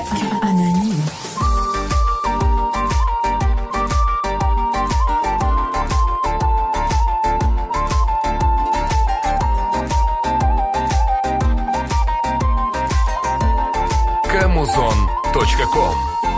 Anonyme. Camuzon.com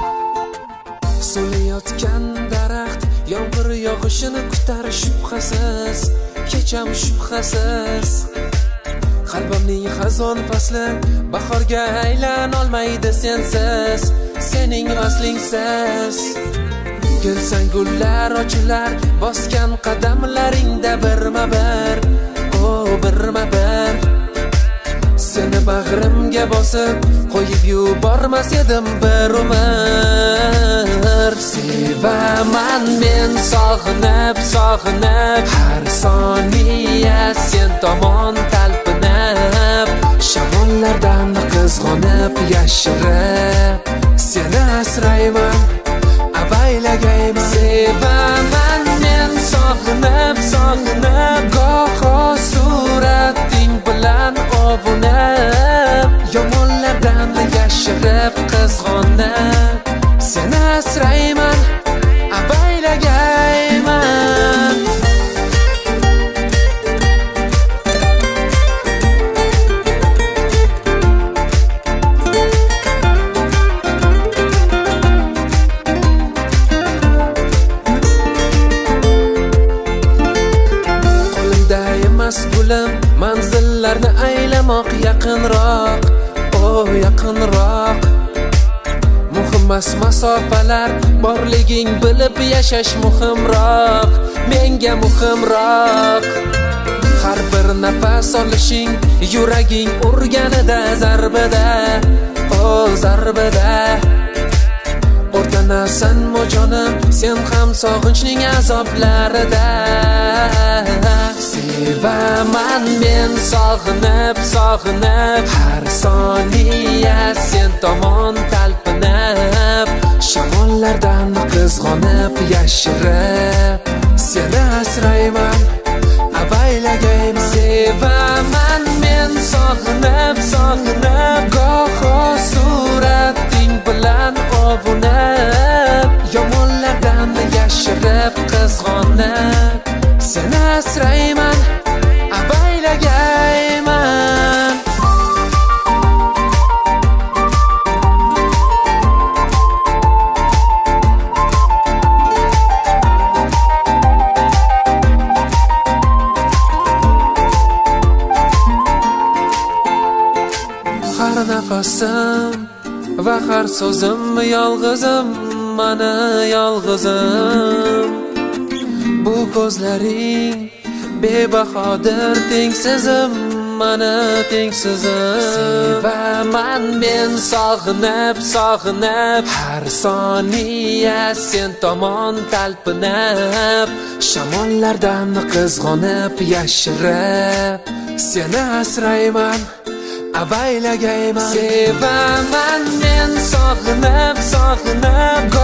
So'layotgan daraxt yomg'ir yog'ishini kutar shubhasiz, kecham shubhasiz. Qalbimning xazon fasli bahorga aylan olmaydi sensiz, sening vaslingsiz. Gulsan gullar ochilar, bosgan qadamlaringda birma-bir, o birma-bir. Seni bag'rimga bosib qo'yib yubormas edim bir umr. Sevaman men sog'inib, sog'inib, har soniya sen tomon talpinib, shamollardan qizg'onib yashirib, seni asrayman, avaylagayman. Sevaman men sog'inib, sog'inib, goho surating bilan ovunib, yomonlardan yashirib qizg'onib, seni asrayman, avaylagayman. Qo'limda emas gulim, manzillarni aylamoq yaqinroq, o yaqinroq. Muhimmas masofalar borliging bilib yashash muhimroq, menga muhimroq. Har bir nafas olishing yuraging urganida zarbada, o zarbada. O'rtanasan mo'jonim, sen ham sog'inchning azoblarida. Sevaman men sog'inib, sog'inib, har soniya sen tomon talpinib, shamollardan qizg'onib yashirib, seni asrayman, avaylagayman. Sevaman men sog'inib, sog'inib, goho surating bilan ovunib, yomonlardan yashirib qizg'onib, seni asrayman, avaylagayman. Har nafasim va har so'zim yolg'izim, mana yolg'izim. Bu ko'zlaring bebahodir, tengsizim, mana tengsizim. Sevaman men sog'inib, sog'inib, har soniya sen tomon talpinib, shamollardan qizg'onib yashirib, seni asrayman, avaylagayman. Sevaman men sog'inib, sog'inib,